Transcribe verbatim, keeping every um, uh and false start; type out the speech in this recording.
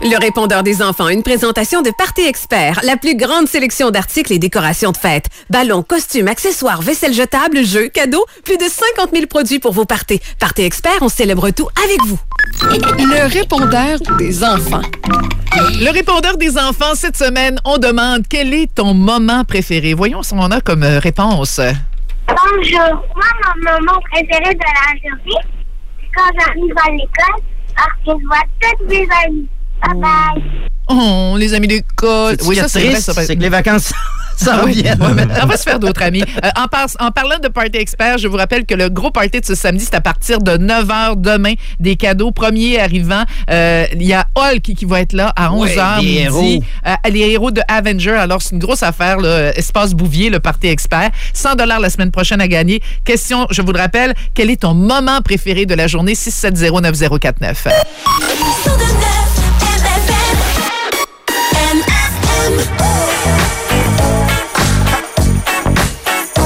Le répondeur des enfants, une présentation de Party Expert, la plus grande sélection d'articles et décorations de fête. Ballons, costumes, accessoires, vaisselle jetable, jeux, cadeaux, plus de cinquante mille produits pour vos parties. Party Expert, on célèbre tout avec vous. Le répondeur des enfants. Le répondeur des enfants, cette semaine, on demande quel est ton moment préféré. Voyons ce qu'on a comme euh, réponse. Bonjour. Moi, mon moment préféré de la journée, c'est quand j'arrive à l'école parce que je vois tous mes amis. Bye bye. Oh, les amis d'école. Oui, ça, c'est triste, c'est que les vacances s'en reviennent. Ouais, on va se faire d'autres amis. Euh, en, par- en parlant de Party Expert, je vous rappelle que le gros party de ce samedi, c'est à partir de neuf heures demain. Des cadeaux premiers arrivants. Euh, Il y a Hulk qui, qui va être là à onze heures Ouais, les midi. Euh, les héros de Avenger. Alors, c'est une grosse affaire, là. Espace Bouvier, le Party Expert. cent dollars la semaine prochaine à gagner. Question, je vous le rappelle, quel est ton moment préféré de la journée? six sept zéro neuf zéro quatre neuf.